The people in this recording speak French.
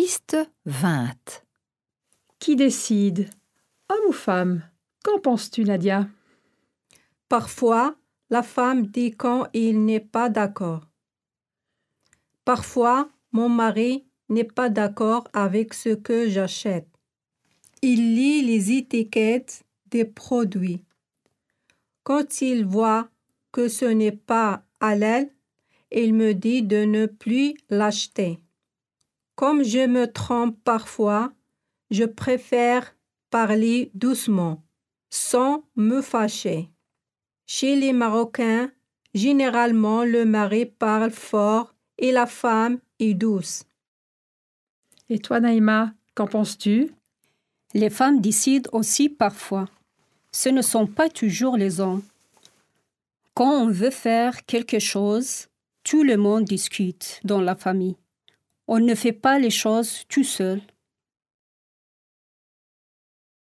Piste 20. Qui décide? Homme ou femme? Qu'en penses-tu, Nadia? Parfois, la femme dit quand il n'est pas d'accord. Parfois, mon mari n'est pas d'accord avec ce que j'achète. Il lit les étiquettes des produits. Quand il voit que ce n'est pas halal, il me dit de ne plus l'acheter. Comme je me trompe parfois, je préfère parler doucement, sans me fâcher. Chez les Marocains, généralement le mari parle fort et la femme est douce. Et toi, Naïma, qu'en penses-tu? Les femmes décident aussi parfois. Ce ne sont pas toujours les hommes. Quand on veut faire quelque chose, tout le monde discute dans la famille. On ne fait pas les choses tout seul.